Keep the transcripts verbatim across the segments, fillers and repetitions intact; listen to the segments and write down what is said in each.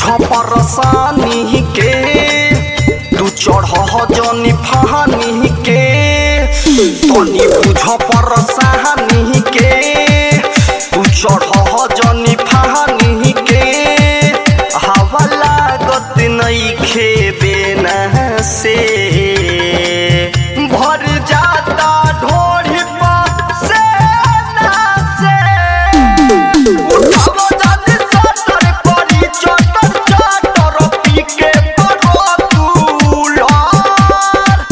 परसानी के तू चढ़ जनी फहानी के तनी बुझ परसानी के तू चढ़ जनी फहानी के हवा लागत नहीं खेबे न से भर जाता ढोरी पर से ना से उठावो जाने सटर करी चटर चटर पी के परो तू लार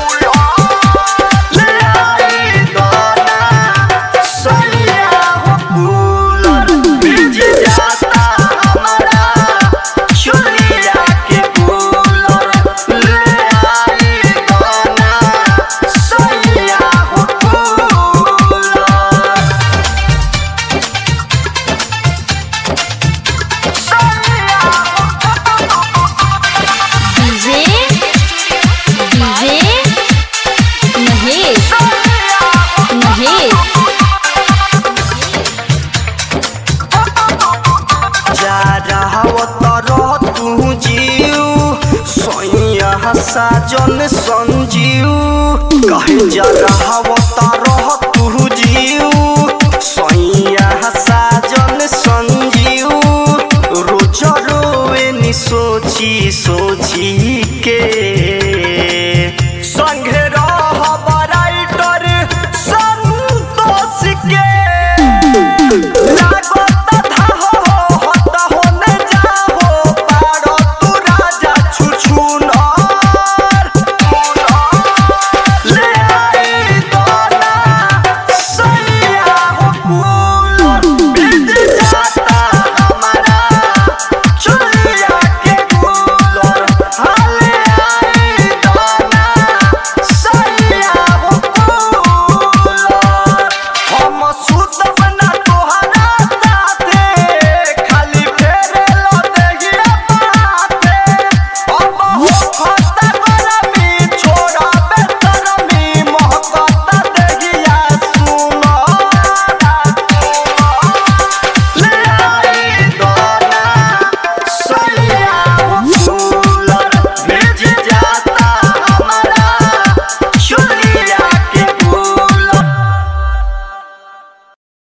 ले आई दाना सैया हो कूलर बीज जाता हमारा चुलिया के कूलर ले आई दाना सैया हो cooler DJ DJ Mahesh Mahesh जा रहा तू जीव सैया साजन संजीव कहे जा रहा तू जीव सैया साजन संजीव रोज रोए नि सोची सोची के